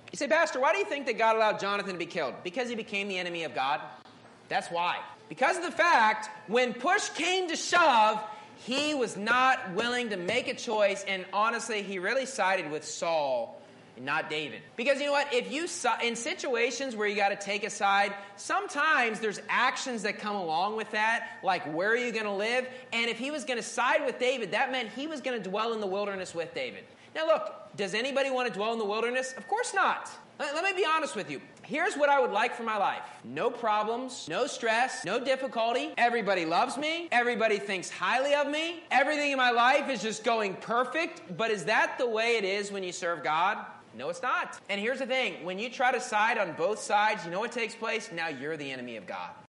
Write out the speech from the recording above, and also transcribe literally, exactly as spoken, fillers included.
You say, Pastor, why do you think that God allowed Jonathan to be killed? Because he became the enemy of God. That's why. Because of the fact, when push came to shove, he was not willing to make a choice, and honestly, he really sided with Saul and not David. Because you know what? If you in situations where you got to take a side, sometimes there's actions that come along with that, like where are you going to live? And if he was going to side with David, that meant he was going to dwell in the wilderness with David. Now look, does anybody want to dwell in the wilderness? Of course not. Let, let me be honest with you. Here's what I would like for my life. No problems, no stress, no difficulty. Everybody loves me. Everybody thinks highly of me. Everything in my life is just going perfect. But is that the way it is when you serve God? No, it's not. And here's the thing. When you try to side on both sides, you know what takes place? Now you're the enemy of God.